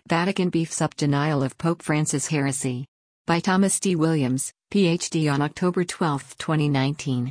Vatican beefs up denial of Pope Francis heresy. By Thomas D. Williams, Ph.D. on October 12, 2019.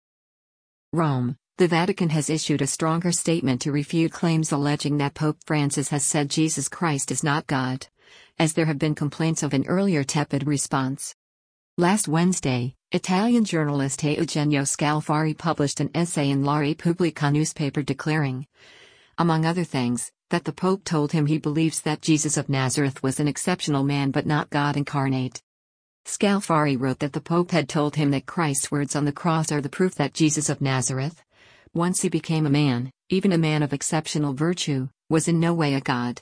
Rome. The Vatican has issued a stronger statement to refute claims alleging that Pope Francis has said Jesus Christ is not God, as there have been complaints of an earlier tepid response. Last Wednesday, Italian journalist Eugenio Scalfari published an essay in La Repubblica newspaper declaring, among other things, that the Pope told him he believes that Jesus of Nazareth was an exceptional man but not God incarnate. Scalfari wrote that the Pope had told him that Christ's words on the cross are the proof that Jesus of Nazareth, once he became a man, even a man of exceptional virtue, was in no way a god.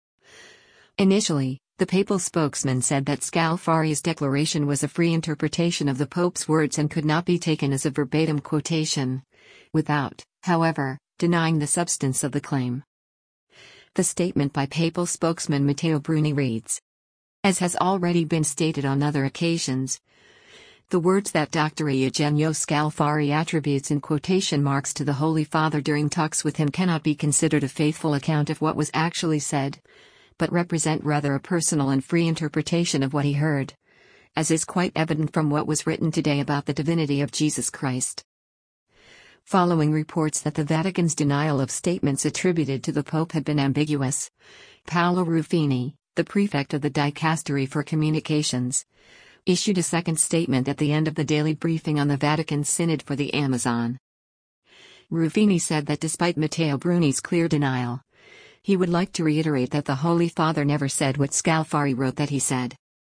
Initially, the papal spokesman said that Scalfari's declaration was a free interpretation of the Pope's words and could not be taken as a verbatim quotation, without, however, denying the substance of the claim. The statement by papal spokesman Matteo Bruni reads, as has already been stated on other occasions, the words that Dr. Eugenio Scalfari attributes in quotation marks to the Holy Father during talks with him cannot be considered a faithful account of what was actually said, but represent rather a personal and free interpretation of what he heard, as is quite evident from what was written today about the divinity of Jesus Christ. Following reports that the Vatican's denial of statements attributed to the Pope had been ambiguous, Paolo Ruffini, the prefect of the Dicastery for Communications, issued a second statement at the end of the daily briefing on the Vatican Synod for the Amazon. Ruffini said that despite Matteo Bruni's clear denial, he would like to reiterate that the Holy Father never said what Scalfari wrote that he said.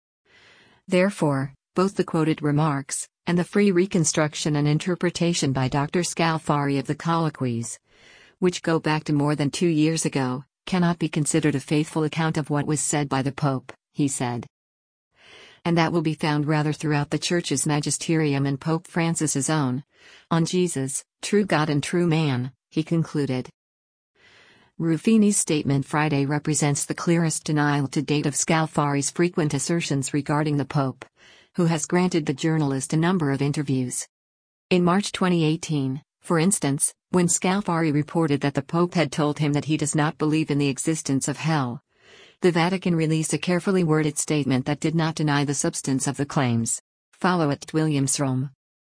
Therefore, both the quoted remarks, and the free reconstruction and interpretation by Dr. Scalfari of the colloquies, which go back to more than 2 years ago, cannot be considered a faithful account of what was said by the Pope, he said. And that will be found rather throughout the Church's magisterium and Pope Francis's own, on Jesus, true God and true man, he concluded. Ruffini's statement Friday represents the clearest denial to date of Scalfari's frequent assertions regarding the Pope, who has granted the journalist a number of interviews. In March 2018, for instance, when Scalfari reported that the Pope had told him that he does not believe in the existence of hell, the Vatican released a carefully worded statement that did not deny the substance of the claims. Follow at Williams Rome.